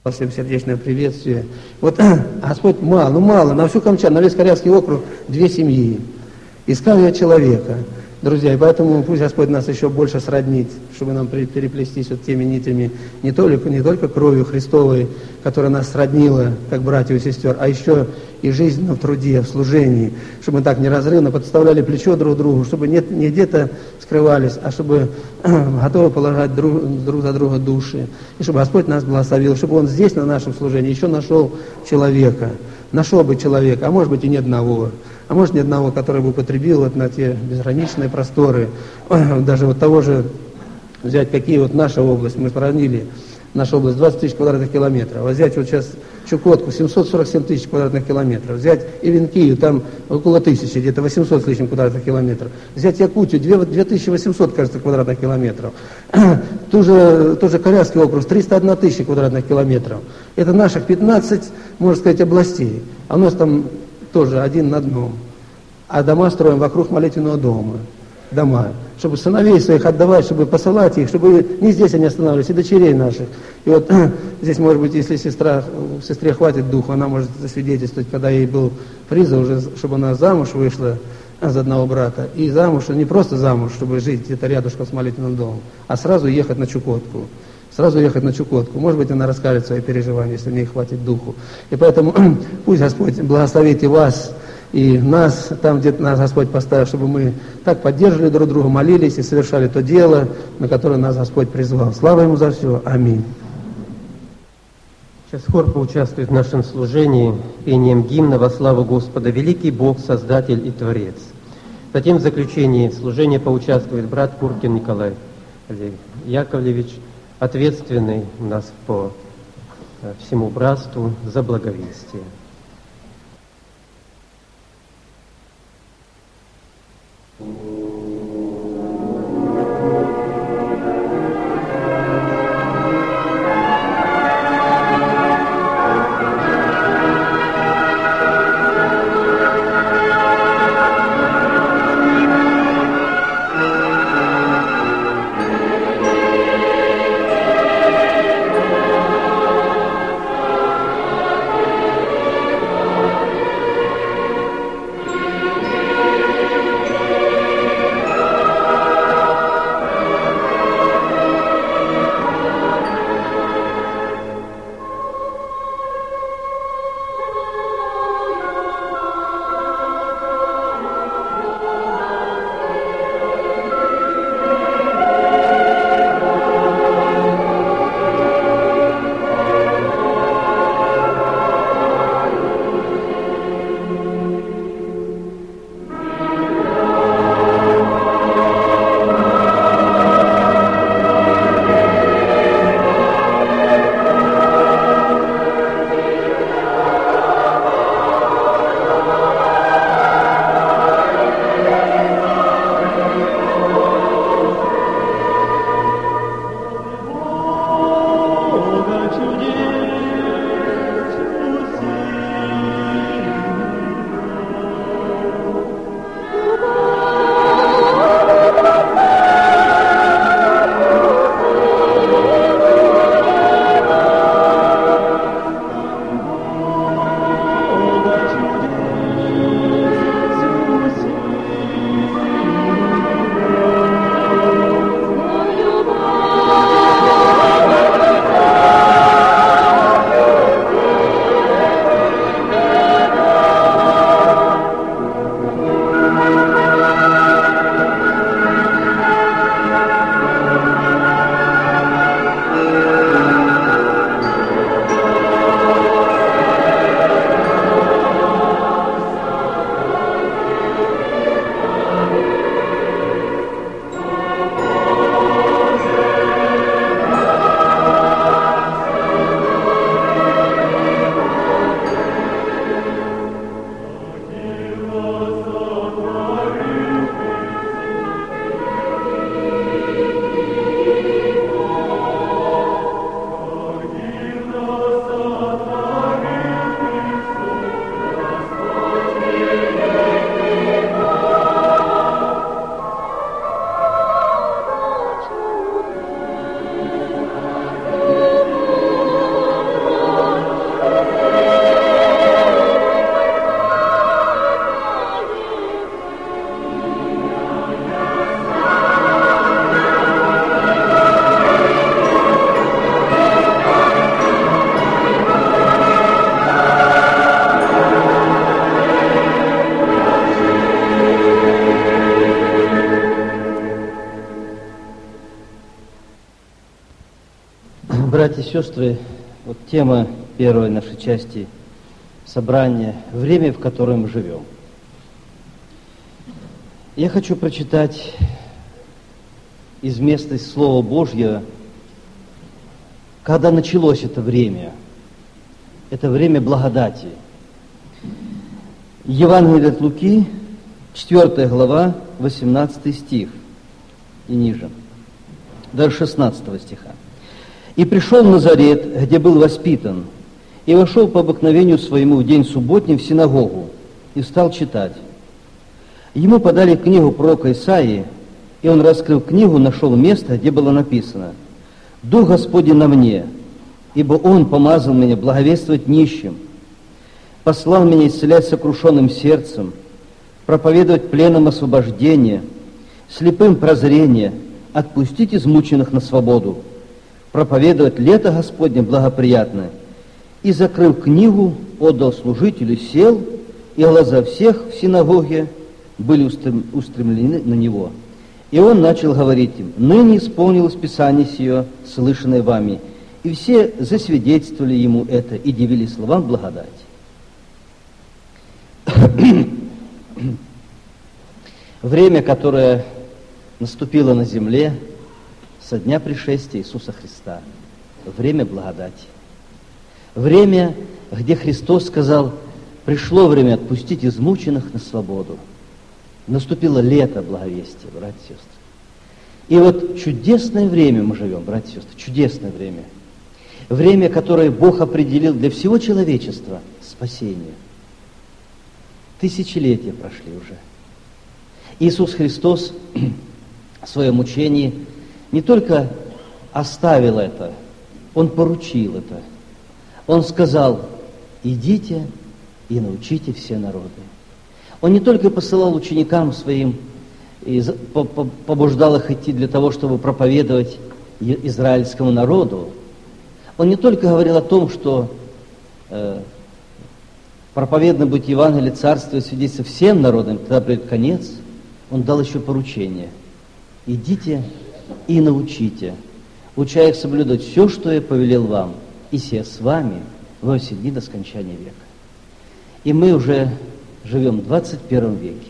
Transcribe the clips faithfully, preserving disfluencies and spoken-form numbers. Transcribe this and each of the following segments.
Всем сердечное приветствие. Вот Господь мало, ну мало, на всю Камчатку, на весь Корявский округ две семьи. Искал я человека, друзья, и поэтому пусть Господь нас еще больше сроднит, чтобы нам переплестись вот теми нитями, не только, не только кровью Христовой, которая нас сроднила, как братьев и сестер, а еще и жизненно в труде, в служении, чтобы мы так неразрывно подставляли плечо друг другу, чтобы не, не где-то скрывались, а чтобы готовы положить друг, друг за друга души, и чтобы Господь нас благословил, чтобы Он здесь, на нашем служении, еще нашел человека, нашел бы человека, а может быть и ни одного, а может ни одного, который бы употребил вот на те безграничные просторы, даже вот того же, взять какие вот наша область, мы сравнили, наша область двадцать тысяч квадратных километров, а взять вот сейчас Чукотку семьсот сорок семь тысяч квадратных километров, взять Ивенкию, там около тысячи, где-то восемьсот с лишним квадратных километров, взять Якутию, две тысячи восемьсот, кажется, квадратных километров, ту же, тот же Корявский округ, триста одна тысяча квадратных километров, это наших пятнадцать, можно сказать, областей, а у нас там тоже один на одном, а дома строим вокруг молитвенного дома, дома, чтобы сыновей своих отдавать, чтобы посылать их, чтобы не здесь они останавливались, и дочерей наших. И вот здесь, может быть, если сестра, сестре хватит духу, она может засвидетельствовать, когда ей был призыв, уже, чтобы она замуж вышла за одного брата, и замуж, не просто замуж, чтобы жить где-то рядышком с молитвенным домом, а сразу ехать на Чукотку. Сразу ехать на Чукотку. Может быть, она расскажет свои переживания, если у нее хватит духу. И поэтому пусть Господь благословит и вас, и нас, там, где нас Господь поставил, чтобы мы так поддерживали друг друга, молились и совершали то дело, на которое нас Господь призвал. Слава Ему за все. Аминь. Сейчас хор поучаствует в нашем служении пением гимна во славу Господа, великий Бог, Создатель и Творец. Затем в заключении служения поучаствует брат Куркин Николай Яковлевич, ответственный у нас по всему братству за благовестие. братья и сестры, вот тема первой нашей части собрания – время, в котором мы живем. Я хочу прочитать из места Слова Божьего, когда началось это время. Это время благодати. Евангелие от Луки, четвёртая глава, восемнадцатый стих и ниже, до шестнадцатого стиха. «И пришел в Назарет, где был воспитан, и вошел по обыкновению своему в день субботний в синагогу, и стал читать. Ему подали книгу пророка Исаии, и он, раскрыв книгу, нашел место, где было написано: «Дух Господень на мне, ибо Он помазал меня благовествовать нищим, послал меня исцелять сокрушенным сердцем, проповедовать пленным освобождение, слепым прозрение, отпустить измученных на свободу, проповедовать лето Господне благоприятное». И, закрыв книгу, отдал служителю, сел, и глаза всех в синагоге были устремлены на него. И он начал говорить им: «Ныне исполнилось Писание сие, слышанное вами». И все засвидетельствовали ему это и дивились словам благодати. Время, которое наступило на земле со дня пришествия Иисуса Христа, время благодати. Время, где Христос сказал: пришло время отпустить измученных на свободу. Наступило лето благовестия, братья и сестры. И вот чудесное время мы живем, братья и сестры, чудесное время. Время, которое Бог определил для всего человечества – спасение. Тысячелетия прошли уже. Иисус Христос в своем учении не только оставил это, Он поручил это. Он сказал: идите и научите все народы. Он не только посылал ученикам своим и побуждал их идти для того, чтобы проповедовать израильскому народу. Он не только говорил о том, что э, проповедно будет Евангелие Царства и свидетельство всем народам, когда придет конец. Он дал еще поручение: идите и научите, уча их соблюдать все, что я повелел вам, и сия с вами во все дни до скончания века. И мы уже живем в двадцать первом веке.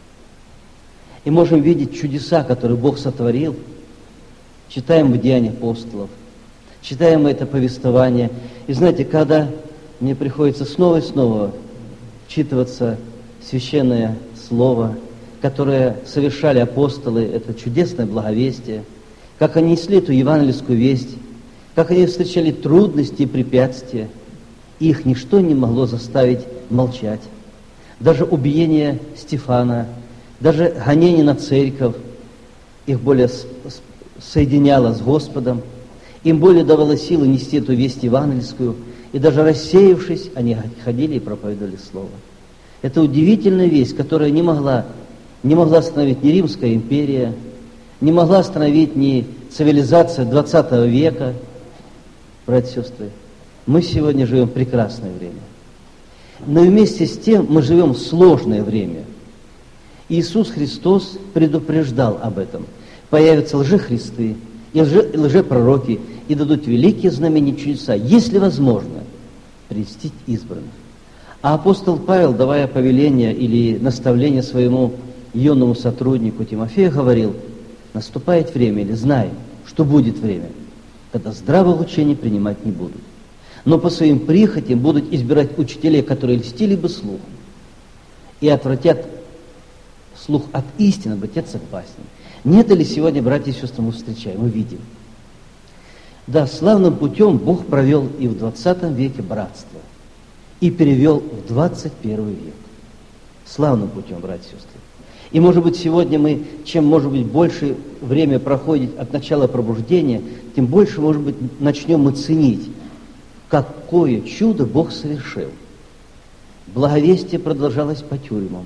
И можем видеть чудеса, которые Бог сотворил. Читаем в Деяниях апостолов, читаем это повествование. И знаете, когда мне приходится снова и снова вчитываться в священное слово, которое совершали апостолы, это чудесное благовестие, как они несли эту евангельскую весть, как они встречали трудности и препятствия, и их ничто не могло заставить молчать. Даже убиение Стефана, даже гонение на церковь их более соединяло с Господом, им более давало силы нести эту весть евангельскую, и даже рассеявшись, они ходили и проповедовали Слово. Это удивительная весть, которая не могла, не могла остановить ни Римская империя, не могла остановить ни цивилизация двадцатого века. Братья и сестры, мы сегодня живем в прекрасное время. Но вместе с тем мы живем в сложное время. Иисус Христос предупреждал об этом. Появятся лжехристы и лже, лжепророки, и дадут великие знамения чудеса, если возможно, прельстить избранных. А апостол Павел, давая повеление или наставление своему юному сотруднику Тимофею, говорил: наступает время, или знаем, что будет время, когда здравого учения принимать не будут, но по своим прихотям будут избирать учителей, которые льстили бы слух, и отвратят слух от истины, обратятся к басням. Нет ли сегодня, братья и сестры, мы встречаем, мы видим? Да, славным путем Бог провел и в двадцатом веке братство, и перевел в двадцать первый век. Славным путем, братья и сестры. И, может быть, сегодня мы, чем, может быть, больше время проходит от начала пробуждения, тем больше, может быть, начнем мы ценить, какое чудо Бог совершил. Благовестие продолжалось по тюрьмам.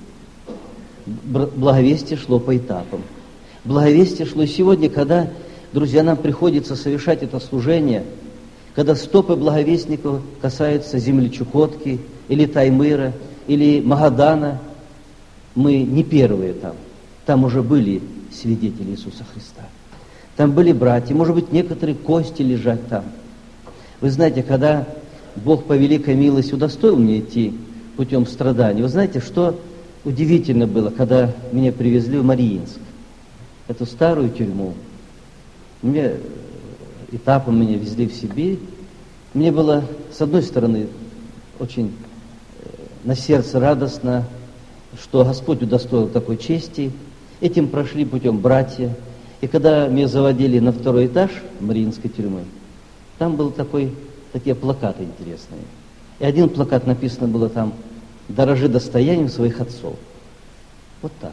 Благовестие шло по этапам. Благовестие шло и сегодня, когда, друзья, нам приходится совершать это служение, когда стопы благовестников касаются земли Чукотки, или Таймыра, или Магадана, мы не первые там. Там уже были свидетели Иисуса Христа. Там были братья, может быть, некоторые кости лежат там. Вы знаете, когда Бог по великой милости удостоил меня идти путем страданий, вы знаете, что удивительно было, когда меня привезли в Мариинск, эту старую тюрьму. Мне этапом меня везли в Сибирь. Мне было, с одной стороны, очень на сердце радостно, что Господь удостоил такой чести. Этим прошли путем братья. И когда меня заводили на второй этаж Мариинской тюрьмы, там был такой, такие плакаты интересные. И один плакат написано было там: «Дорожи достоянием своих отцов». Вот так.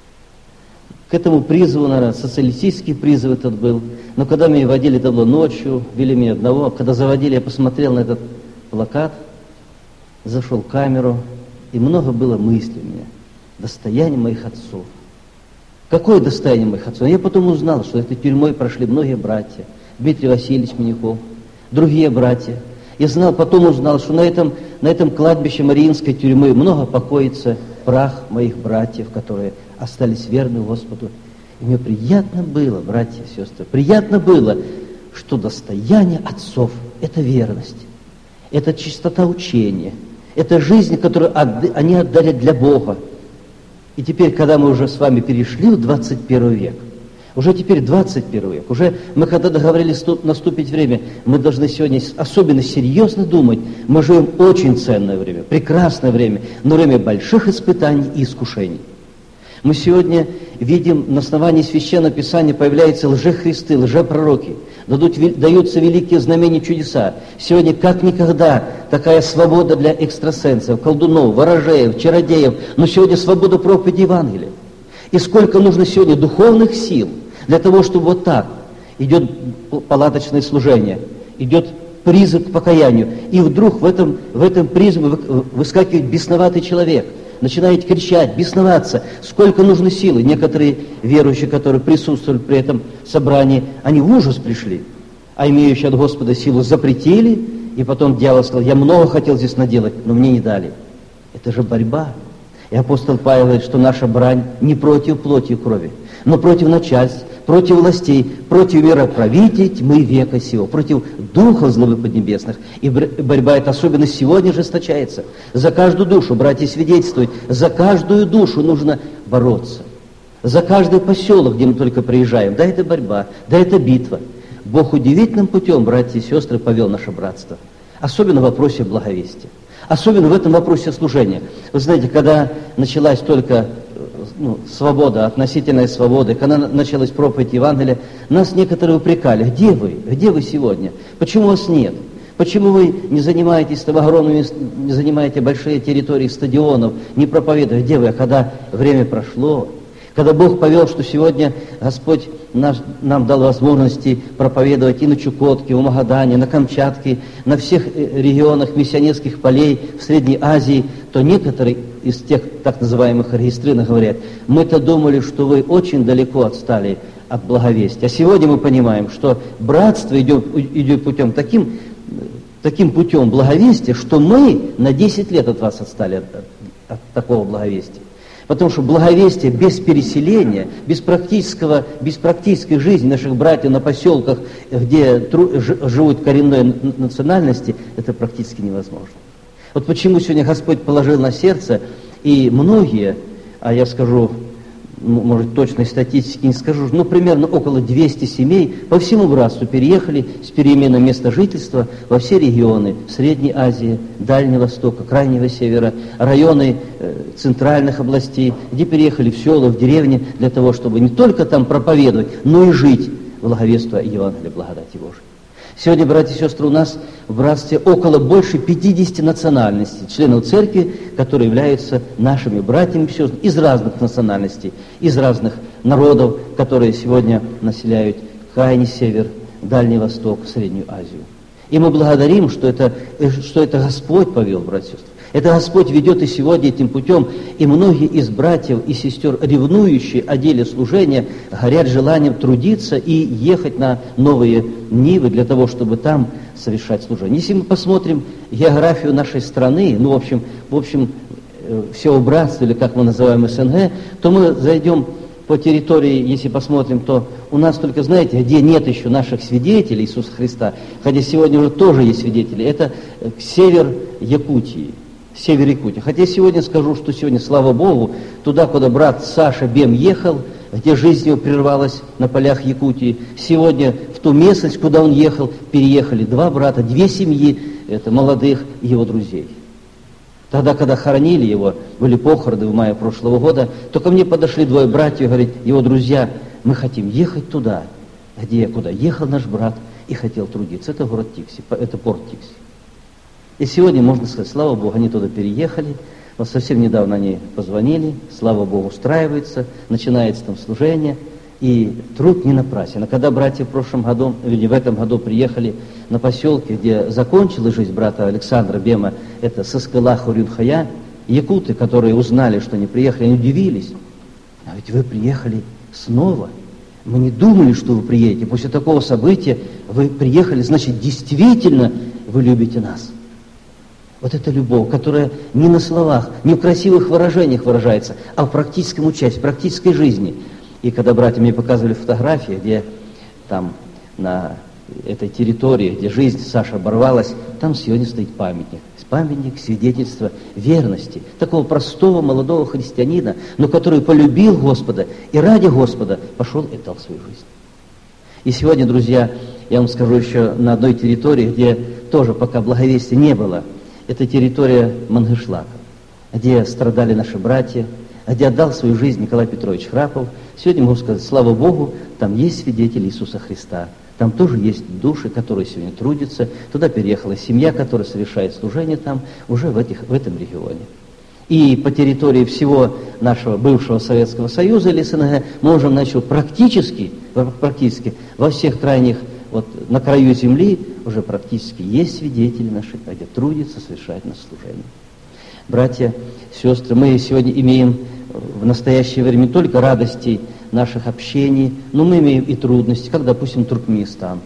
К этому призыву, наверное, социалистический призыв этот был. Но когда меня водили, это было ночью, вели меня одного. А когда заводили, я посмотрел на этот плакат, зашел в камеру, и много было мыслей у меня. Достояние моих отцов. Какое достояние моих отцов? Я потом узнал, что этой тюрьмой прошли многие братья. Дмитрий Васильевич Минюков, другие братья. Я знал, потом узнал, что на этом, на этом кладбище Мариинской тюрьмы много покоится прах моих братьев, которые остались верны Господу. И мне приятно было, братья и сестры, приятно было, что достояние отцов – это верность, это чистота учения, это жизнь, которую они отдали для Бога. И теперь, когда мы уже с вами перешли в двадцать первый век, уже теперь двадцать первый век, уже мы когда договорились наступить время, мы должны сегодня особенно серьезно думать, мы живем очень ценное время, прекрасное время, но время больших испытаний и искушений. Мы сегодня видим, на основании Священного Писания появляются лжехристы, лжепророки, дадут, даются великие знамения, чудеса. Сегодня как никогда такая свобода для экстрасенсов, колдунов, ворожеев, чародеев, но сегодня свобода проповеди Евангелия. И сколько нужно сегодня духовных сил для того, чтобы вот так идет палаточное служение, идет призыв к покаянию, и вдруг в этом, в этом призыве выскакивает бесноватый человек, начинает кричать, бесноваться, сколько нужно силы. Некоторые верующие, которые присутствовали при этом собрании, они в ужас пришли, а имеющие от Господа силу запретили, и потом дьявол сказал: я много хотел здесь наделать, но мне не дали. Это же борьба. И апостол Павел говорит, что наша брань не против плоти и крови, но против начальств, против властей, против мироправителей тьмы века сего, против духов злобы поднебесных. И борьба эта особенно сегодня ожесточается. За каждую душу, братья свидетельствуют, за каждую душу нужно бороться. За каждый поселок, где мы только приезжаем, да, это борьба, да, это битва. Бог удивительным путем, братья и сестры, повел наше братство. Особенно в вопросе благовестия. Особенно в этом вопросе служения. Вы знаете, когда началась только ну, свобода, относительная свобода, когда началась проповедь Евангелия, нас некоторые упрекали: где вы? Где вы сегодня? Почему вас нет? Почему вы не занимаетесь там огромными, не занимаете большие территории стадионов, не проповедуете? Где вы? А когда время прошло, когда Бог повел, что сегодня Господь наш, нам дал возможности проповедовать и на Чукотке, в Магадане, на Камчатке, на всех регионах миссионерских полей в Средней Азии, то некоторые из тех так называемых регистрированных говорят: мы-то думали, что вы очень далеко отстали от благовестия. А сегодня мы понимаем, что братство идет, идет путем таким, таким путем благовестия, что мы на десять лет от вас отстали от, от, от такого благовестия. Потому что благовестие без переселения, без, практического, без практической жизни наших братьев на поселках, где тру, ж, живут коренные национальности, это практически невозможно. Вот почему сегодня Господь положил на сердце, и многие, а я скажу, может, точной статистики не скажу, но примерно около двухсот семей по всему братству переехали с переменой места жительства во все регионы Средней Азии, Дальнего Востока, Крайнего Севера, районы э, центральных областей, где переехали в села, в деревни, для того, чтобы не только там проповедовать, но и жить, благовествуя Евангелие благодати Божией. Сегодня, братья и сестры, у нас в братстве около больше пятидесяти национальностей, членов церкви, которые являются нашими братьями и сестрами из разных национальностей, из разных народов, которые сегодня населяют Крайний Север, Дальний Восток, Среднюю Азию. И мы благодарим, что это, что это Господь повел, братья и сестры. Это Господь ведет и сегодня этим путем, и многие из братьев и сестер, ревнующие о деле служения, горят желанием трудиться и ехать на новые нивы для того, чтобы там совершать служение. Если мы посмотрим географию нашей страны, ну, в общем, в общем всего братства, или как мы называем СНГ, то мы зайдем по территории, если посмотрим, то у нас только, знаете, где нет еще наших свидетелей Иисуса Христа, хотя сегодня уже тоже есть свидетели, это север Якутии, север Якутии. Хотя сегодня скажу, что сегодня, слава Богу, туда, куда брат Саша Бем ехал, где жизнь его прервалась на полях Якутии, сегодня в ту местность, куда он ехал, переехали два брата, две семьи, это молодых его друзей. Тогда, когда хоронили его, были похороны в мае прошлого года, то ко мне подошли двое братьев и говорят, его друзья, мы хотим ехать туда, где, куда ехал наш брат и хотел трудиться. Это город Тикси, это порт Тикси. И сегодня, можно сказать, слава Богу, они туда переехали. Вот совсем недавно они позвонили, слава Богу, устраивается, начинается там служение. И труд не напрасен. А когда братья в прошлом году, или в этом году приехали на поселке, где закончилась жизнь брата Александра Бема, это Соскыла Хурюнхая, якуты, которые узнали, что они приехали, они удивились. А ведь вы приехали снова. Мы не думали, что вы приедете. После такого события вы приехали, значит, действительно вы любите нас. Вот эта любовь, которая не на словах, не в красивых выражениях выражается, а в практическом участии, в практической жизни. И когда братья мне показывали фотографии, где там на этой территории, где жизнь Саши оборвалась, там сегодня стоит памятник. Памятник свидетельства верности такого простого молодого христианина, но который полюбил Господа и ради Господа пошел и дал свою жизнь. И сегодня, друзья, я вам скажу еще на одной территории, где тоже пока благовестия не было. Это территория Мангышлака, где страдали наши братья, где отдал свою жизнь Николай Петрович Храпов. Сегодня могу сказать, слава Богу, там есть свидетели Иисуса Христа. Там тоже есть души, которые сегодня трудятся. Туда переехала семья, которая совершает служение там, уже в, этих, в этом регионе. И по территории всего нашего бывшего Советского Союза или СНГ мы можем начать практически, практически во всех крайних, вот на краю земли уже практически есть свидетели наши, где трудятся, совершают нас служение. Братья, сестры, мы сегодня имеем в настоящее время не только радости наших общений, но мы имеем и трудности, как, допустим, Туркменистан.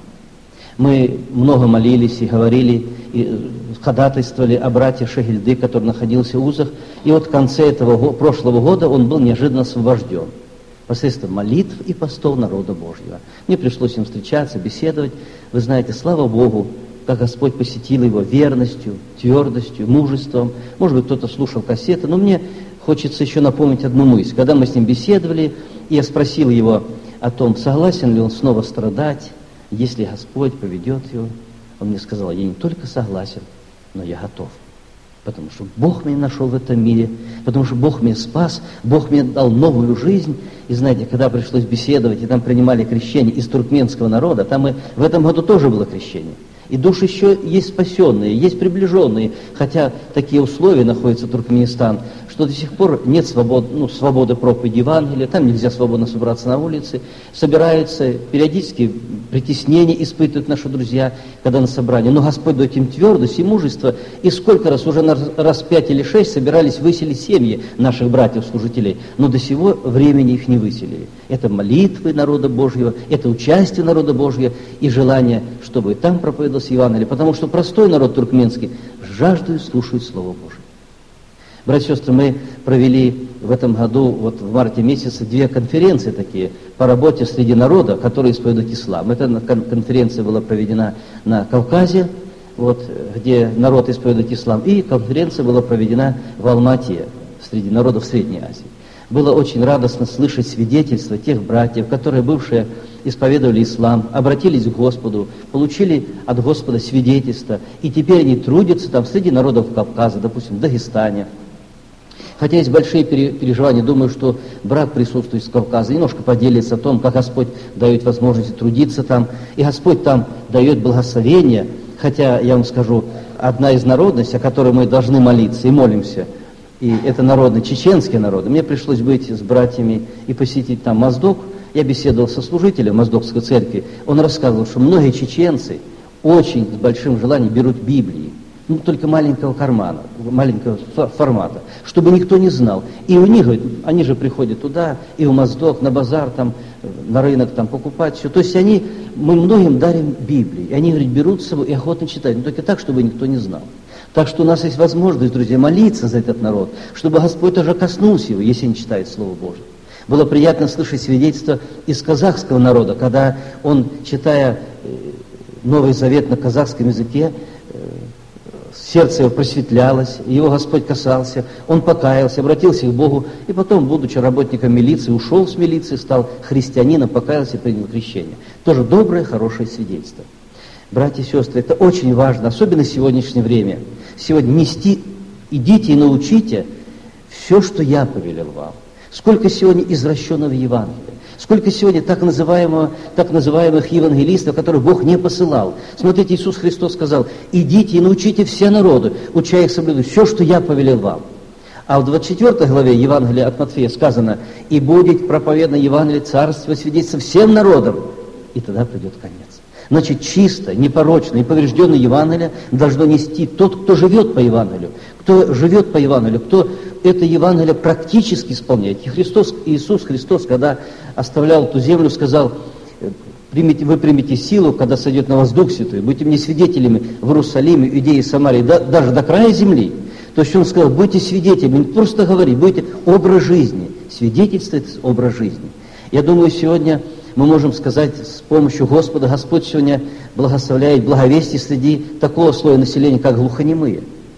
Мы много молились и говорили, и ходатайствовали о брате Шагильды, который находился в узах, и вот в конце этого прошлого года он был неожиданно освобожден посредством молитв и постов народа Божьего. Мне пришлось с ним встречаться, беседовать. Вы знаете, слава Богу, как Господь посетил его верностью, твердостью, мужеством. Может быть, кто-то слушал кассеты, но мне хочется еще напомнить одну мысль. Когда мы с ним беседовали, и я спросил его о том, согласен ли он снова страдать, если Господь поведет его. Он мне сказал, я не только согласен, но я готов. Потому что Бог меня нашел в этом мире, потому что Бог меня спас, Бог мне дал новую жизнь. И знаете, когда пришлось беседовать, и там принимали крещение из туркменского народа, там и в этом году тоже было крещение. И души еще есть спасенные, есть приближенные, хотя такие условия находится Туркменистан, что до сих пор нет свободы, ну, свободы проповеди Евангелия, там нельзя свободно собраться на улице, собираются, периодически притеснения испытывают наши друзья, когда на собрании. Но Господь дает им твердость и мужество, и сколько раз, уже раз пять или шесть собирались выселить семьи наших братьев-служителей, но до сего времени их не выселили. Это молитвы народа Божьего, это участие народа Божьего и желание, чтобы там проповедовалось Евангелие, потому что простой народ туркменский жаждет слушать Слово Божие. Братья и сестры, мы провели в этом году, вот в марте месяце, две конференции такие по работе среди народа, которые исповедуют ислам. Эта конференция была проведена на Кавказе, вот, где народ исповедует ислам, и конференция была проведена в Алмате, среди народов Средней Азии. Было очень радостно слышать свидетельства тех братьев, которые бывшие исповедовали ислам, обратились к Господу, получили от Господа свидетельство, и теперь они трудятся там среди народов Кавказа, допустим, в Дагестане. Хотя есть большие переживания, думаю, что брат присутствует из Кавказа, немножко поделится о том, как Господь дает возможность трудиться там, и Господь там дает благословение, хотя, я вам скажу, одна из народностей, о которой мы должны молиться и молимся, и это народы, чеченские народы. Мне пришлось быть с братьями и посетить там Моздок. Я беседовал со служителем Моздокской церкви. Он рассказывал, что многие чеченцы очень с большим желанием берут Библии, ну, только маленького кармана, маленького формата, чтобы никто не знал. И у них, они же приходят туда, и в Моздок, на базар, там, на рынок там, покупать все. То есть они, мы многим дарим Библии. И они, говорят, берут с собой и охотно читают, но только так, чтобы никто не знал. Так что у нас есть возможность, друзья, молиться за этот народ, чтобы Господь тоже коснулся его, если не читает Слово Божие. Было приятно слышать свидетельство из казахского народа, когда он, читая Новый Завет на казахском языке, сердце его просветлялось, его Господь касался, он покаялся, обратился к Богу, и потом, будучи работником милиции, ушел с милиции, стал христианином, покаялся и принял крещение. Тоже доброе, хорошее свидетельство. Братья и сестры, это очень важно, особенно в сегодняшнее время. Сегодня нести, идите и научите все, что я повелел вам. Сколько сегодня извращенного Евангелия, сколько сегодня так, называемого, так называемых евангелистов, которых Бог не посылал. Смотрите, Иисус Христос сказал: идите и научите все народы, уча их соблюдать все, что я повелел вам. А в двадцать четвёртой главе Евангелия от Матфея сказано: и будет проповедано Евангелие Царства, свидетельство всем народам, и тогда придет конец. Значит, чисто, непорочное и поврежденное Евангелие должно нести тот, кто живет по Евангелию, кто живет по Евангелию, кто это Евангелие практически исполняет. И Христос, Иисус Христос, когда оставлял эту землю, сказал: примите, вы примете силу, когда сойдет на вас Дух Святой, будьте мне свидетелями в Иерусалиме, Иудее, Самарии, да, даже до края земли. То есть Он сказал: будьте свидетелями, не просто говорить, будьте образ жизни, свидетельствовать образ жизни. Я думаю, сегодня мы можем сказать с помощью Господа, Господь сегодня благословляет благовестие среди такого слоя населения, как глухонемые.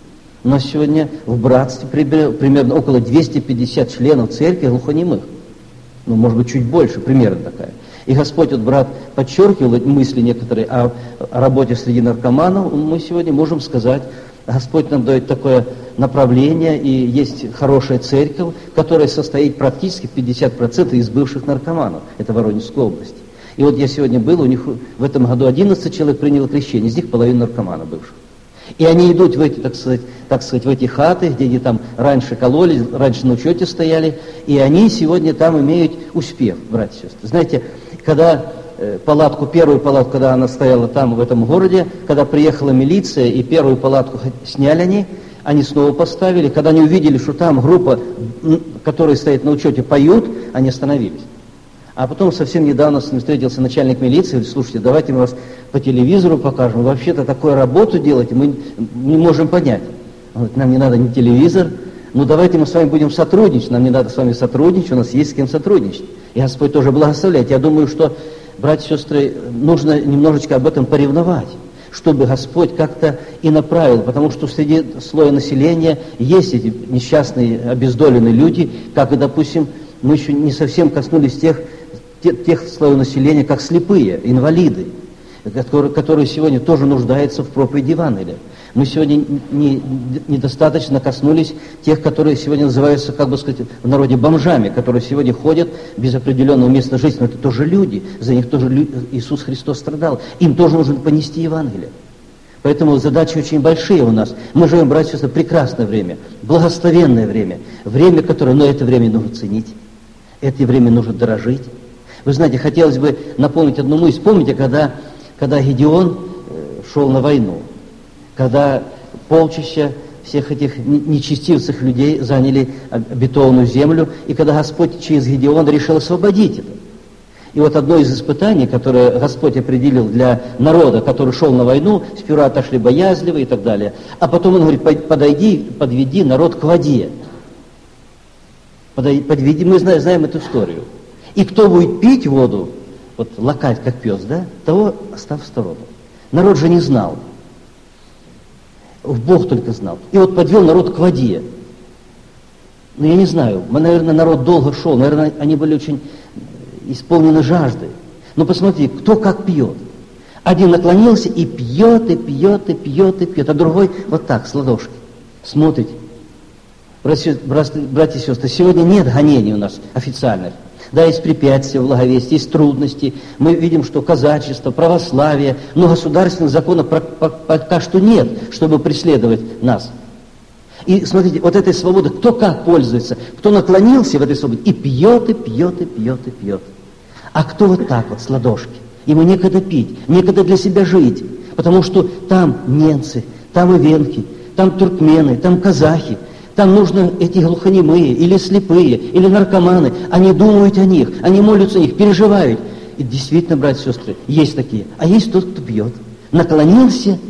У нас сегодня в братстве примерно около двухсот пятидесяти членов церкви глухонемых. Ну, может быть, чуть больше, примерно такая. И Господь, вот брат подчеркивал мысли некоторые о, о работе среди наркоманов. Мы сегодня можем сказать, Господь нам дает такое направление, и есть хорошая церковь, которая состоит практически пятьдесят процентов из бывших наркоманов. Это Воронежская область. И вот я сегодня был, у них в этом году одиннадцать человек приняло крещение, из них половина наркоманов бывших. И они идут в эти, так сказать, так сказать, в эти хаты, где они там раньше кололи, раньше на учете стояли, и они сегодня там имеют успех, братья и сестры. Знаете, когда э, палатку, первую палатку, когда она стояла там, в этом городе, когда приехала милиция, и первую палатку сняли они, они снова поставили. Когда они увидели, что там группа, которая стоит на учете, поют, они остановились. А потом совсем недавно с ним встретился начальник милиции, говорит: слушайте, давайте мы вас по телевизору покажем, вообще-то такую работу делаете, мы не можем понять. Он говорит: нам не надо ни телевизор, ну давайте мы с вами будем сотрудничать, нам не надо с вами сотрудничать, у нас есть с кем сотрудничать. И Господь тоже благословляет. Я думаю, что, братья и сестры, нужно немножечко об этом поревновать, чтобы Господь как-то и направил, потому что среди слоя населения есть эти несчастные, обездоленные люди, как и, допустим, мы еще не совсем коснулись тех, тех, тех слоев населения, как слепые, инвалиды, которые, которые сегодня тоже нуждаются в проповеди Евангелия. Мы сегодня не, недостаточно коснулись тех, которые сегодня называются, как бы сказать, в народе бомжами, которые сегодня ходят без определенного места жизни. Но это тоже люди, за них тоже лю... Иисус Христос страдал. Им тоже нужно понести Евангелие. Поэтому задачи очень большие у нас. Мы живем, братья и сестры, прекрасное время, благословенное время, время, которое, но это время нужно ценить, это время нужно дорожить. Вы знаете, хотелось бы напомнить одну мысль. Помните, когда, когда Гедеон шел на войну, когда полчища всех этих нечестивцев людей заняли обетованную землю, и когда Господь через Гедеона решил освободить это. И вот одно из испытаний, которое Господь определил для народа, который шел на войну, сперва отошли боязливые и так далее, а потом Он говорит: подойди, подведи народ к воде. Подведи, мы знаем, знаем эту историю. И кто будет пить воду, вот лакать как пес, да, того оставь в сторону. Народ же не знал. Бог только знал. И вот подвел народ к воде. Ну, я не знаю, наверное, народ долго шел, наверное, они были очень исполнены жаждой. Но посмотри, кто как пьет. Один наклонился и пьет, и пьет, и пьет, и пьет, а другой вот так, с ладошки, смотрит. Братья, братья и сестры, сегодня нет гонений у нас официальных. Да, есть препятствия в благовестии, есть трудности. Мы видим, что казачество, православие, но государственных законов пока что нет, чтобы преследовать нас. И смотрите, вот этой свободой кто как пользуется, кто наклонился в этой свободе и пьет, и пьет, и пьет, и пьет. А кто вот так вот, с ладошки. Ему некогда пить, некогда для себя жить, потому что там немцы, там ивенки, там туркмены, там казахи. Там нужно эти глухонемые, или слепые, или наркоманы. Они думают о них, они молятся о них, переживают. И действительно, братья и сестры, есть такие. А есть тот, кто пьет. Наклонился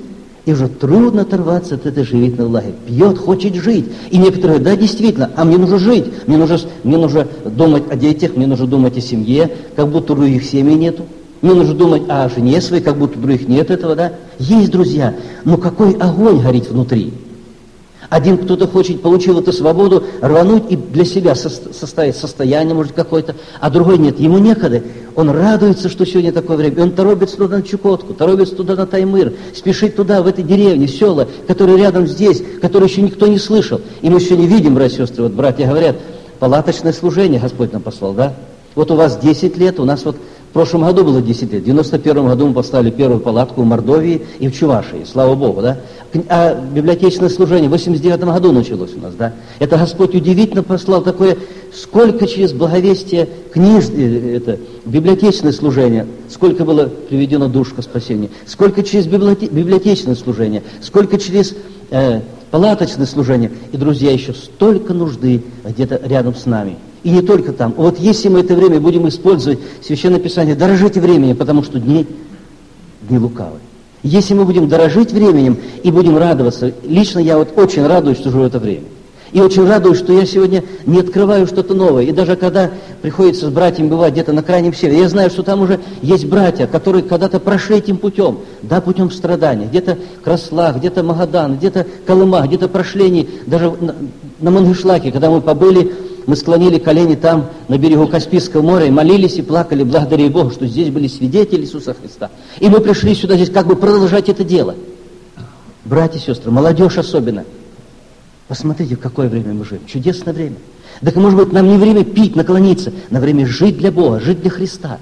И уже трудно оторваться от этой живительной влаги. Пьет, хочет жить. И некоторые, да, действительно, а мне нужно жить, мне нужно, мне нужно думать о детях, мне нужно думать о семье, как будто у других семей нету. Мне нужно думать о жене своей, как будто у других нет этого, да. Есть, друзья, но какой огонь горит внутри. Один кто-то хочет, получил эту свободу, рвануть и для себя составить состояние, может, какое-то, а другой нет, ему некогда. Он радуется, что сегодня такое время. И он торопится туда на Чукотку, торопится туда на Таймыр, спешит туда, в этой деревне, села, которые рядом здесь, которые еще никто не слышал. И мы еще не видим, братья и сестры, вот братья говорят, палаточное служение Господь нам послал, да? Вот у вас десять лет, у нас вот в прошлом году было десять лет. В девяносто первом году мы поставили первую палатку в Мордовии и в Чувашии, слава Богу, да? А библиотечное служение в восемьдесят девятом году началось у нас, да? Это Господь удивительно послал такое, сколько через благовестие книж, это, библиотечное служение, сколько было приведено душ ко спасению, сколько через библиоте, библиотечное служение, сколько через э, палаточное служение. И, друзья, еще столько нужды где-то рядом с нами. И не только там. Вот если мы это время будем использовать, Священное Писание, дорожите временем, потому что дни, дни лукавы. Если мы будем дорожить временем и будем радоваться, лично я вот очень радуюсь, что живу в это время. И очень радуюсь, что я сегодня не открываю что-то новое. И даже когда приходится с братьями бывать где-то на крайнем севере, я знаю, что там уже есть братья, которые когда-то прошли этим путем, да, путем страдания. Где-то Краслах, где-то Магадан, где-то Колыма, где-то прошли они, даже на, на Мангышлаке, когда мы побыли, мы склонили колени там, на берегу Каспийского моря, и молились и плакали, благодаря Богу, что здесь были свидетели Иисуса Христа. И мы пришли сюда здесь как бы продолжать это дело. Братья и сестры, молодежь особенно. Посмотрите, в какое время мы живем. Чудесное время. Так, может быть, нам не время пить, наклониться, на время жить для Бога, жить для Христа.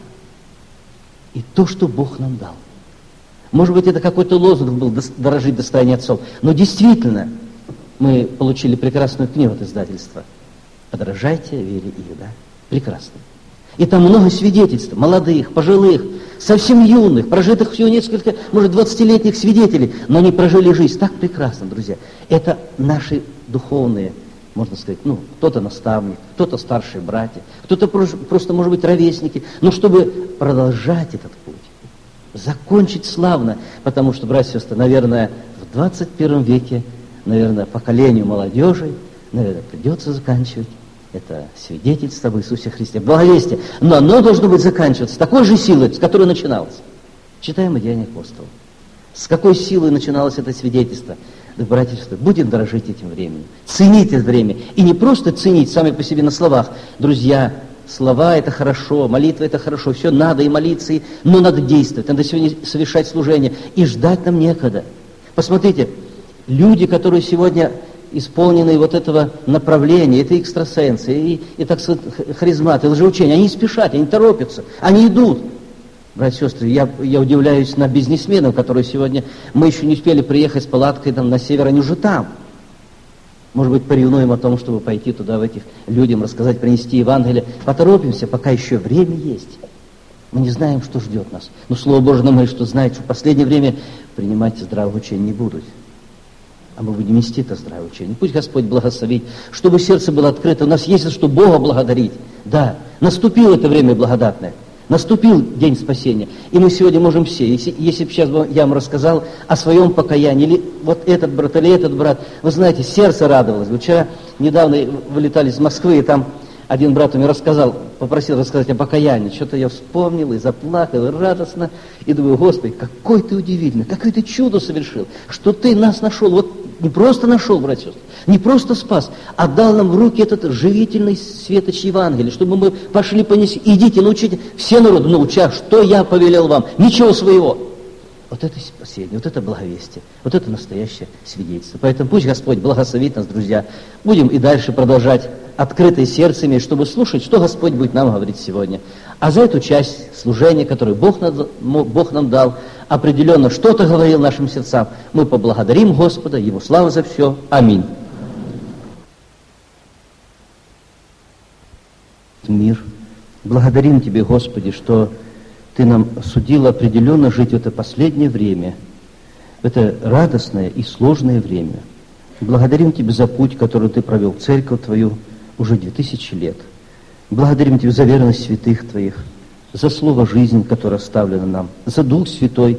И то, что Бог нам дал. Может быть, это какой-то лозунг был, дорожить достояние отцов. Но действительно, мы получили прекрасную книгу от издательства. Подражайте вере Иуда. Прекрасно. И там много свидетельств, молодых, пожилых, совсем юных, прожитых всего несколько, может, двадцатилетних свидетелей, но они прожили жизнь так прекрасно, друзья. Это наши духовные, можно сказать, ну, кто-то наставник, кто-то старшие братья, кто-то просто, может быть, ровесники, но чтобы продолжать этот путь, закончить славно, потому что, братья и сестры, наверное, в двадцать первом веке, наверное, поколению молодежи, наверное, придется заканчивать это свидетельство об Иисусе Христе, благовестие. Но оно должно быть заканчиваться с такой же силой, с которой начиналось. Читаем Деяния апостолов. С какой силой начиналось это свидетельство? Да, братья и сестры, будем дорожить этим временем. Ценить это время. И не просто ценить сами по себе на словах. Друзья, слова это хорошо, молитва это хорошо, все надо и молиться, и... но надо действовать, надо сегодня совершать служение. И ждать нам некогда. Посмотрите, люди, которые сегодня исполненные вот этого направления, это экстрасенсы, и, и так сказать, харизматы, лжеучения, они спешат, они торопятся, они идут. Братья и сестры, я, я удивляюсь на бизнесменов, которые сегодня, мы еще не успели приехать с палаткой там, на север, они уже там. Может быть, поревнуем о том, чтобы пойти туда, в этих людям, рассказать, принести Евангелие. Поторопимся, пока еще время есть. Мы не знаем, что ждет нас. Но Слово Божие нам говорит, что знает, что в последнее время принимать здравое учение не будут. А мы будем нести это здравое учение. Пусть Господь благословит, чтобы сердце было открыто. У нас есть за что Бога благодарить. Да, наступило это время благодатное. Наступил день спасения. И мы сегодня можем все, если, если бы сейчас я вам рассказал о своем покаянии, или вот этот брат, или этот брат, вы знаете, сердце радовалось. Вчера недавно вылетали из Москвы, и там один брат мне рассказал, попросил рассказать о покаянии. Что-то я вспомнил и заплакал, и радостно. И думаю, Господи, какой ты удивительный, какое ты чудо совершил, что ты нас нашел. Вот не просто нашел, братья и сестры, не просто спас, а дал нам в руки этот живительный светоч Евангелия, чтобы мы пошли понесли. Идите, научите все народы, науча, что я повелел вам, ничего своего. Вот это спасение, вот это благовестие, вот это настоящее свидетельство. Поэтому пусть Господь благословит нас, друзья. Будем и дальше продолжать открытые сердцами, чтобы слушать, что Господь будет нам говорить сегодня. А за эту часть служения, которую Бог, Бог нам дал, определенно что-то говорил нашим сердцам, мы поблагодарим Господа, Ему слава за все. Аминь. Мир. Благодарим Тебе, Господи, что Ты нам судил определенно жить в это последнее время, в это радостное и сложное время. Благодарим Тебя за путь, который Ты провел в церковь Твою уже две тысячи лет. Благодарим Тебя за верность святых Твоих, за слово жизни, которое оставлено нам, за Дух Святой,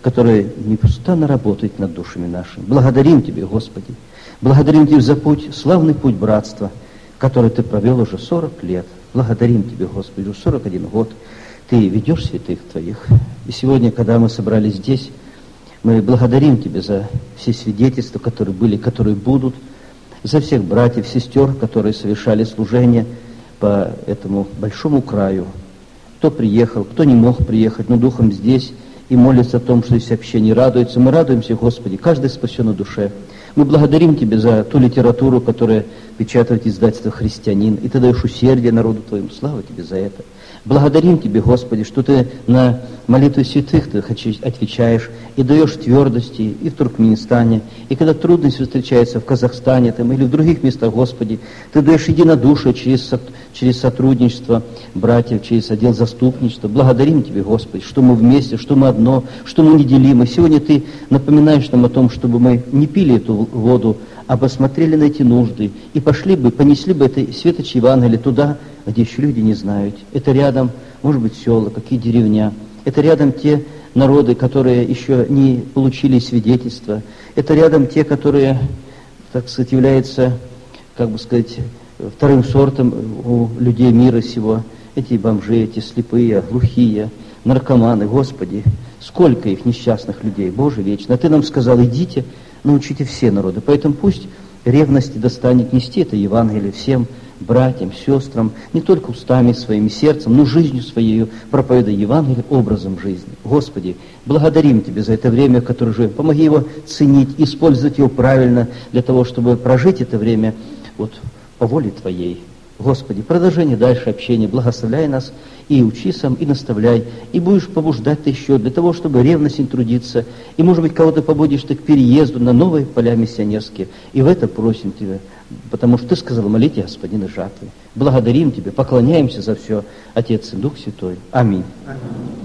которая непрестанно работает над душами нашими. Благодарим Тебя, Господи. Благодарим Тебя за путь, славный путь братства, который Ты провел уже сорок лет. Благодарим Тебя, Господи, уже сорок один год. Ты ведешь святых Твоих. И сегодня, когда мы собрались здесь, мы благодарим Тебя за все свидетельства, которые были, которые будут, за всех братьев, сестер, которые совершали служение по этому большому краю. Кто приехал, кто не мог приехать, но духом здесь и молится о том, что если общение радуется. Мы радуемся, Господи, каждой спасенной душе. Мы благодарим Тебя за ту литературу, которая печатает издательство «Христианин», и Ты даешь усердие народу Твоему. Слава Тебе за это. Благодарим Тебе, Господи, что Ты на молитвы святых Ты отвечаешь и даешь твердости и в Туркменистане, и когда трудности встречаются в Казахстане там, или в других местах, Господи, Ты даешь единодушие через, через сотрудничество братьев, через отдел заступничества. Благодарим Тебе, Господи, что мы вместе, что мы одно, что мы неделимы. Сегодня Ты напоминаешь нам о том, чтобы мы не пили эту воду, а посмотрели на эти нужды и пошли бы, понесли бы это светоч Евангелие туда, где еще люди не знают. Это рядом, может быть, села, какие деревня. Это рядом те народы, которые еще не получили свидетельства. Это рядом те, которые, так сказать, являются, как бы сказать, вторым сортом у людей мира сего. Эти бомжи, эти слепые, глухие, наркоманы. Господи, сколько их несчастных людей, Боже вечный. А Ты нам сказал, идите, научите все народы. Поэтому пусть ревности достанет нести это Евангелие всем братьям, сестрам, не только устами своими, сердцем, но жизнью своей, проповедуя Евангелие образом жизни. Господи, благодарим Тебя за это время, в которое живем. Помоги его ценить, использовать его правильно для того, чтобы прожить это время вот по воле Твоей. Господи, продолжение дальше общения, благословляй нас и учи сам, и наставляй, и будешь побуждать Ты еще для того, чтобы ревностно трудиться, и, может быть, кого-то побудешь Ты к переезду на новые поля миссионерские, и в это просим Тебя, потому что Ты сказал, молите Господина жатвы. Благодарим Тебя, поклоняемся за все, Отец и Дух Святой. Аминь. Аминь.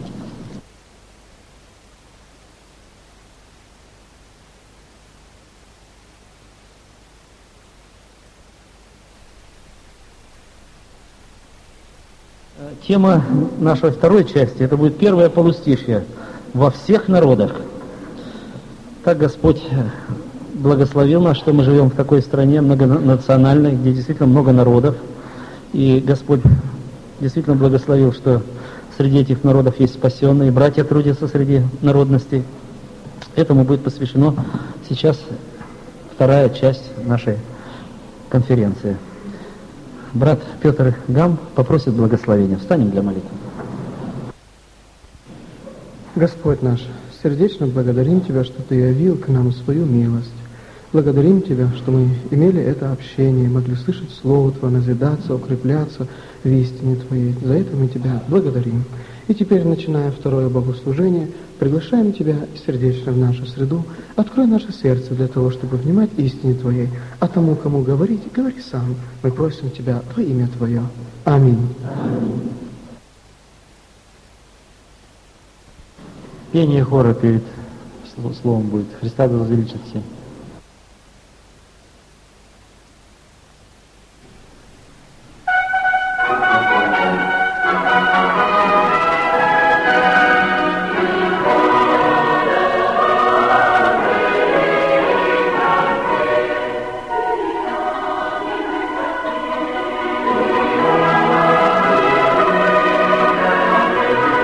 Тема нашей второй части, это будет первое полустишье во всех народах. Так Господь благословил нас, что мы живем в такой стране многонациональной, где действительно много народов. И Господь действительно благословил, что среди этих народов есть спасенные, братья трудятся среди народностей. Этому будет посвящена сейчас вторая часть нашей конференции. Брат Петр Гам попросит благословения. Встанем для молитвы. Господь наш, сердечно благодарим Тебя, что Ты явил к нам свою милость. Благодарим Тебя, что мы имели это общение, могли слышать Слово Твое, назидаться, укрепляться в истине Твоей. За это мы Тебя благодарим. И теперь, начиная второе богослужение, приглашаем Тебя сердечно в нашу среду. Открой наше сердце для того, чтобы внимать истине Твоей. А тому, кому говорить, говори сам. Мы просим Тебя во имя Твое. Аминь. Аминь. Пение хора перед словом будет. Христа да возвеличит все.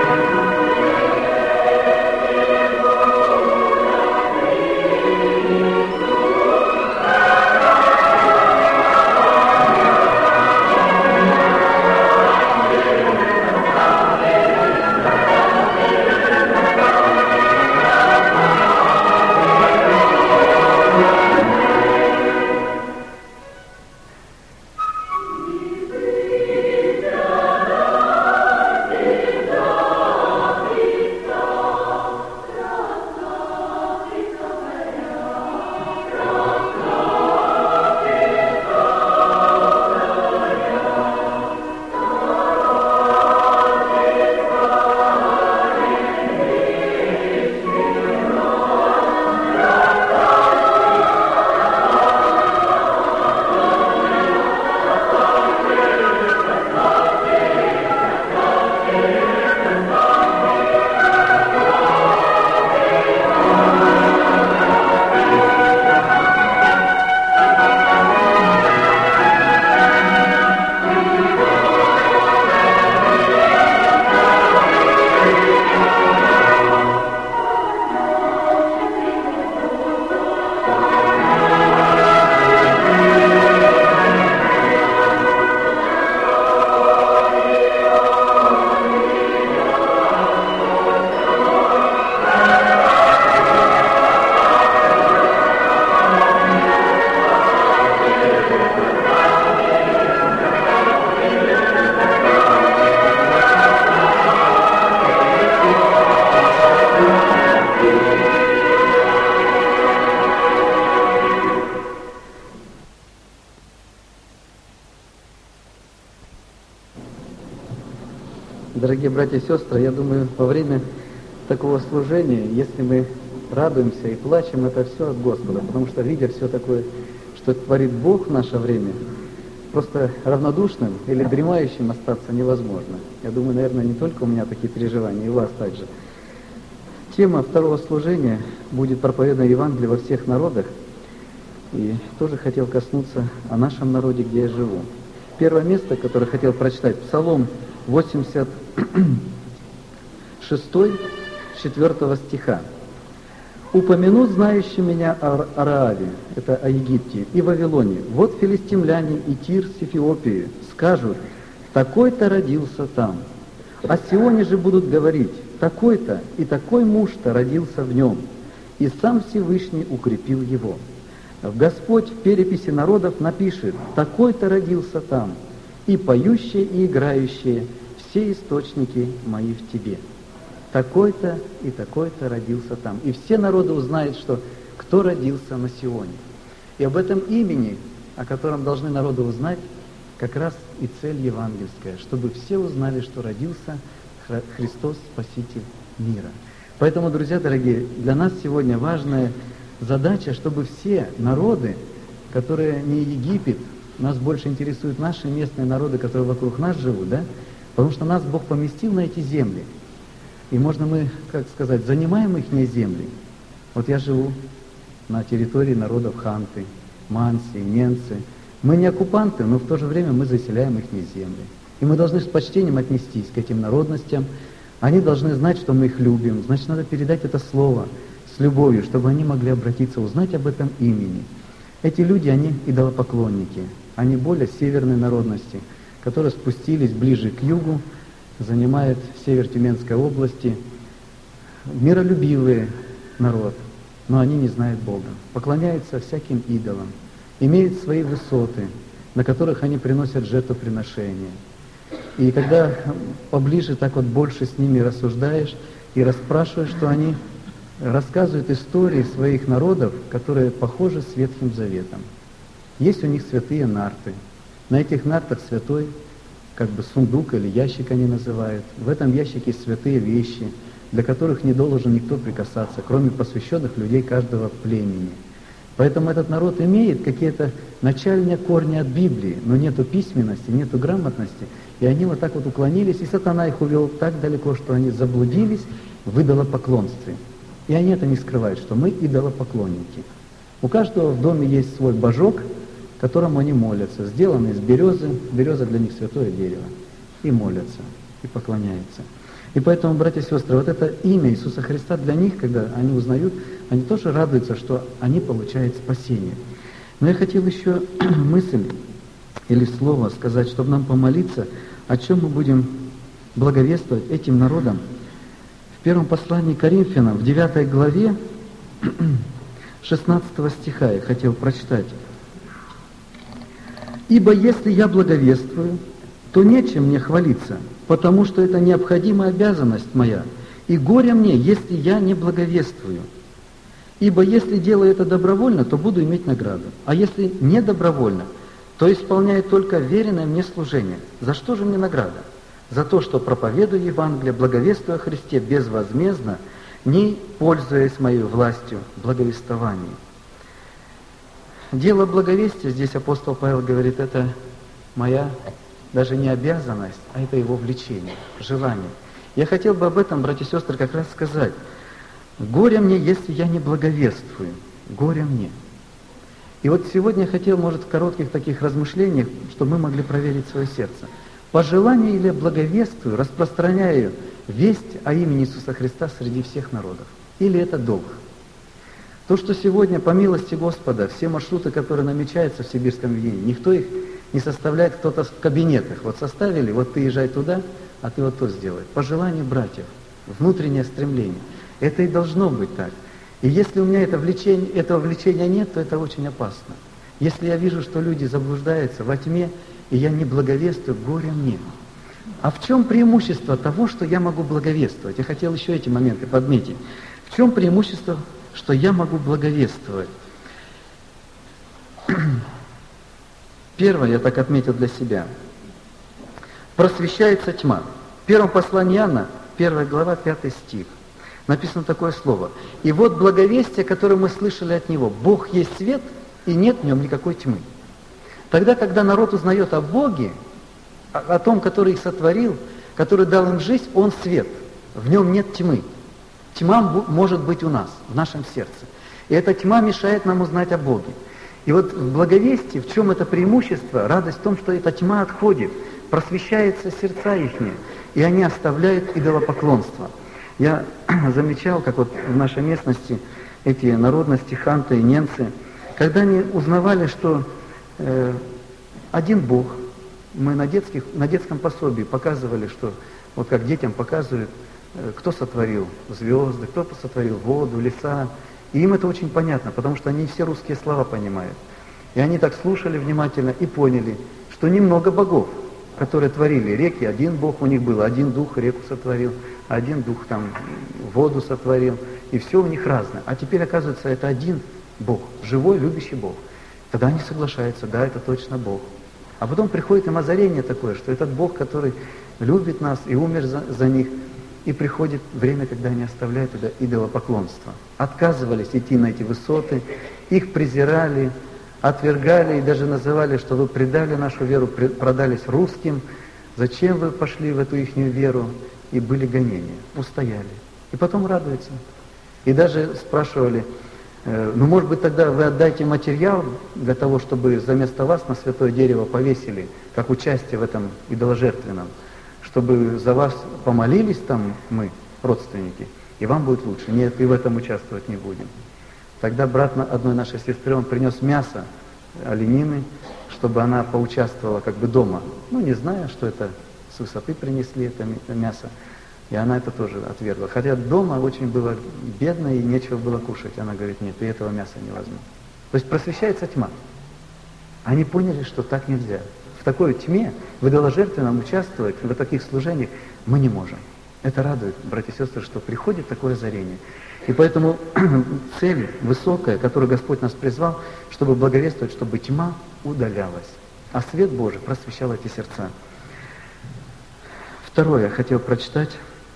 Thank you. Дорогие братья и сестры, я думаю, во время такого служения, если мы радуемся и плачем, это все от Господа, потому что, видя все такое, что творит Бог в наше время, просто равнодушным или дремающим остаться невозможно. Я думаю, наверное, не только у меня такие переживания, и у вас также. Тема второго служения будет проповедана Евангелие во всех народах, и тоже хотел коснуться о нашем народе, где я живу. Первое место, которое хотел прочитать, Псалом восемьдесят шесть, четвёртого стиха. «Упомянут знающие меня о Рааве», это о Египте, «и Вавилоне. Вот филистимляне и Тир с Эфиопией скажут, такой-то родился там. О Сионе же будут говорить, такой-то и такой муж-то родился в нем, и сам Всевышний укрепил его. Господь в переписи народов напишет, такой-то родился там, и поющие, и играющие, все источники мои в тебе. Такой-то и такой-то родился там». И все народы узнают, что кто родился на Сионе. И об этом имени, о котором должны народы узнать, как раз и цель евангельская, чтобы все узнали, что родился Христос, Спаситель мира. Поэтому, друзья дорогие, для нас сегодня важная задача, чтобы все народы, которые не Египет, нас больше интересуют наши местные народы, которые вокруг нас живут, да? Потому что нас Бог поместил на эти земли. И можно мы, как сказать, занимаем их земли. Вот я живу на территории народов Ханты, Манси, Ненцы. Мы не оккупанты, но в то же время мы заселяем их земли. И мы должны с почтением отнестись к этим народностям. Они должны знать, что мы их любим. Значит, надо передать это слово с любовью, чтобы они могли обратиться, узнать об этом имени. Эти люди, они идолопоклонники. Они более северной народности, которые спустились ближе к югу, занимает север Тюменской области, миролюбивый народ, но они не знают Бога, поклоняются всяким идолам, имеют свои высоты, на которых они приносят жертвоприношения. И когда поближе так вот больше с ними рассуждаешь и расспрашиваешь, что они рассказывают истории своих народов, которые похожи с Ветхим Заветом. Есть у них святые нарты. На этих нартах святой как бы сундук или ящик они называют. В этом ящике святые вещи, для которых не должен никто прикасаться, кроме посвященных людей каждого племени. Поэтому этот народ имеет какие-то начальные корни от Библии, но нету письменности, нету грамотности, и они вот так вот уклонились, и сатана их увел так далеко, что они заблудились в идолопоклонстве. И они это не скрывают, что мы идолопоклонники. У каждого в доме есть свой божок, которому они молятся, сделаны из березы, береза для них святое дерево, и молятся, и поклоняются. И поэтому, братья и сестры, вот это имя Иисуса Христа для них, когда они узнают, они тоже радуются, что они получают спасение. Но я хотел еще мысль или слово сказать, чтобы нам помолиться, о чем мы будем благовествовать этим народам. В первом послании к Коринфянам, в девятой главе, шестнадцатого стиха я хотел прочитать. «Ибо если я благовествую, то нечем мне хвалиться, потому что это необходимая обязанность моя, и горе мне, если я не благовествую. Ибо если делаю это добровольно, то буду иметь награду, а если не добровольно, то исполняю только веренное мне служение. За что же мне награда? За то, что проповедую Евангелие, благовествую о Христе безвозмездно, не пользуясь моей властью благовествования». Дело благовестия, здесь апостол Павел говорит, это моя даже не обязанность, а это его влечение, желание. Я хотел бы об этом, братья и сестры, как раз сказать. Горе мне, если я не благовествую. Горе мне. И вот сегодня я хотел, может, в коротких таких размышлениях, чтобы мы могли проверить свое сердце. По желанию или благовествую, распространяю весть о имени Иисуса Христа среди всех народов. Или это долг? То, что сегодня, по милости Господа, все маршруты, которые намечаются в сибирском объединении, никто их не составляет, кто-то в кабинетах. Вот составили, вот ты езжай туда, а ты вот то сделай. По желанию братьев, внутреннее стремление. Это и должно быть так. И если у меня это влечение, этого влечения нет, то это очень опасно. Если я вижу, что люди заблуждаются во тьме, и я не благовествую, горе мне. А в чем преимущество того, что я могу благовествовать? Я хотел еще эти моменты подметить. В чем преимущество, что я могу благовествовать? Первое, я так отметил для себя. Просвещается тьма. В первом послании Иоанна, первая глава, пятый стих, написано такое слово. «И вот благовестие, которое мы слышали от Него. Бог есть свет, и нет в нем никакой тьмы». Тогда, когда народ узнает о Боге, о, о том, который их сотворил, который дал им жизнь, Он свет, в нем нет тьмы. Тьма может быть у нас, в нашем сердце. И эта тьма мешает нам узнать о Боге. И вот в благовестии, в чем это преимущество? Радость в том, что эта тьма отходит, просвещается сердца ихние, и они оставляют идолопоклонство. Я замечал, как вот в нашей местности эти народности, ханты и немцы, когда они узнавали, что э, один Бог, мы на, детских, на детском пособии показывали, что вот как детям показывают, э, кто сотворил звезды, кто сотворил воду, леса. И им это очень понятно, потому что они все русские слова понимают. И они так слушали внимательно и поняли, что немного богов, которые творили реки, один Бог у них был, один дух реку сотворил, один дух там воду сотворил, и все у них разное. А теперь, оказывается, это один Бог, живой, любящий Бог. Тогда они соглашаются, да, это точно Бог. А потом приходит им озарение такое, что этот Бог, который любит нас и умер за, за них, и приходит время, когда они оставляют это идолопоклонство. Отказывались идти на эти высоты, их презирали, отвергали и даже называли, что вы предали нашу веру, продались русским, зачем вы пошли в эту ихнюю веру, и были гонения, устояли. И потом радуются. И даже спрашивали, э, ну, может быть, тогда вы отдайте материал для того, чтобы вместо вас на святое дерево повесили, как участие в этом идоложертвенном, чтобы за вас помолились там мы, родственники, и вам будет лучше. Нет, и в этом участвовать не будем. Тогда брат одной нашей сестры, он принес мясо оленины, чтобы она поучаствовала как бы дома. Ну, не зная, что это с высоты принесли, это мясо. И она это тоже отвергла. Хотя дома очень было бедно и нечего было кушать. Она говорит, нет, и этого мяса не возьму. То есть просвещается тьма. Они поняли, что так нельзя. В такой тьме, в идоложертвенном участвовать, в таких служениях мы не можем. Это радует, братья и сестры, что приходит такое озарение. И поэтому цель высокая, которую Господь нас призвал, чтобы благовествовать, чтобы тьма удалялась, а свет Божий просвещал эти сердца. Второе я хотел прочитать.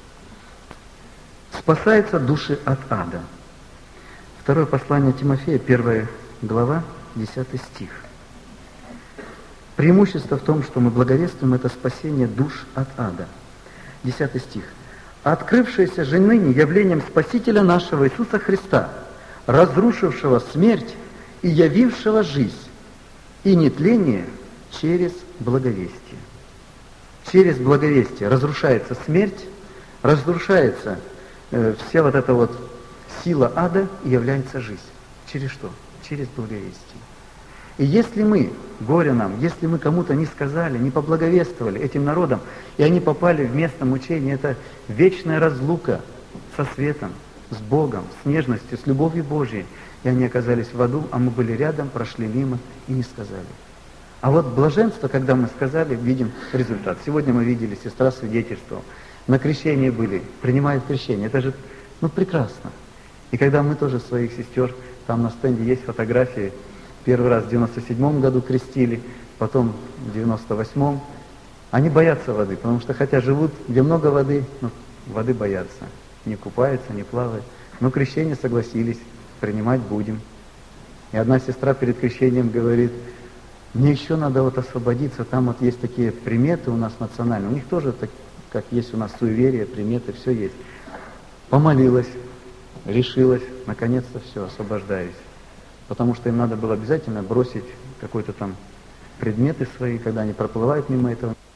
Спасаются души от ада. Второе послание Тимофея, первая глава, десятый стих. Преимущество в том, что мы благовествуем, это спасение душ от ада. Десятый стих. Открывшееся же ныне явлением Спасителя нашего Иисуса Христа, разрушившего смерть и явившего жизнь и нетление через благовестие. Через благовестие разрушается смерть, разрушается э, вся вот эта вот сила ада и является жизнь. Через что? Через благовестие. И если мы, горе нам, если мы кому-то не сказали, не поблаговествовали этим народам, и они попали в место мучения, это вечная разлука со светом, с Богом, с нежностью, с любовью Божьей, и они оказались в аду, а мы были рядом, прошли мимо и не сказали. А вот блаженство, когда мы сказали, видим результат. Сегодня мы видели, сестра свидетельствовала, на крещении были, принимают крещение, это же, ну, прекрасно. И когда мы тоже своих сестер, там на стенде есть фотографии, первый раз в девяносто седьмом году крестили, потом в девяносто восьмом. Они боятся воды, потому что хотя живут, где много воды, но воды боятся. Не купаются, не плавают. Но крещение согласились, принимать будем. И одна сестра перед крещением говорит, мне еще надо вот освободиться, там вот есть такие приметы у нас национальные. У них тоже, так, как есть у нас суеверия, приметы, все есть. Помолилась, решилась, наконец-то все, освобождаюсь. Потому что им надо было обязательно бросить какой-то там предметы свои, когда они проплывают мимо этого.